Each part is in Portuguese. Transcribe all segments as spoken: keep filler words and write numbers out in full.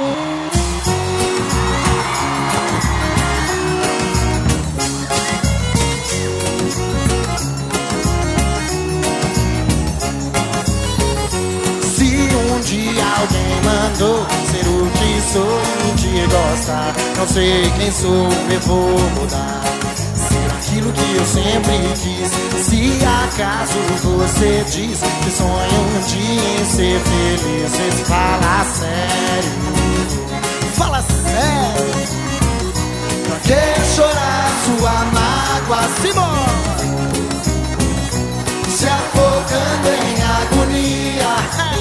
Alguém mandou ser o que sou e um dia gostar. Não sei quem sou, eu vou mudar. Ser aquilo que eu sempre quis. Se acaso você diz que sonha um dia em ser feliz, você fala sério. Fala sério. Pra que chorar sua mágoa, Simão? Se afogando em agonia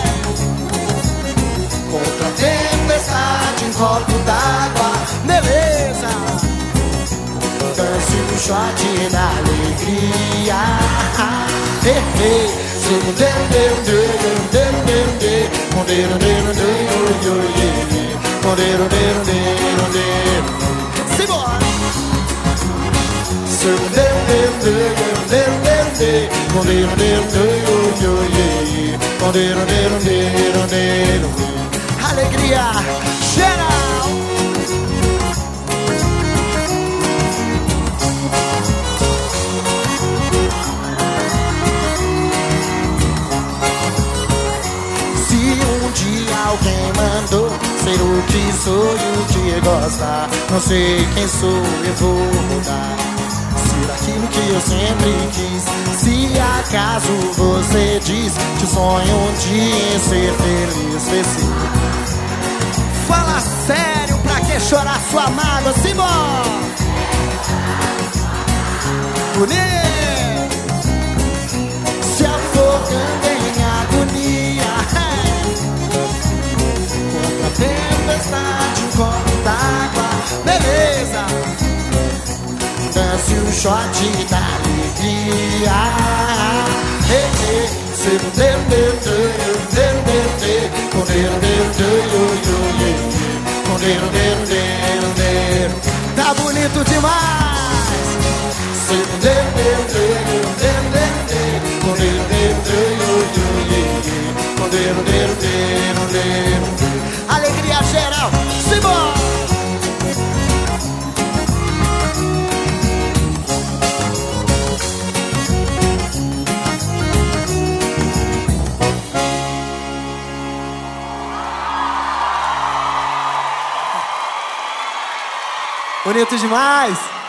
contra a tempestade em copo d'água, beleza. Dance no shot da alegria. Hey, hey. Simbora. Alegria geral. Se um dia alguém mandou ser o que sou e o que gosta, não sei quem sou, eu vou mudar. Ser aquilo que eu sempre quis. Se acaso você diz que sonha um dia em ser feliz, vê se fala sério, pra que chorar sua mágoa, Simão? Bonito. Se afogando em agonia contra a tempestade em copo d'água, beleza. Dance o shot da alegria. Hey, hey. Tá bonito demais. Alegria geral. Simbora. Bonito demais!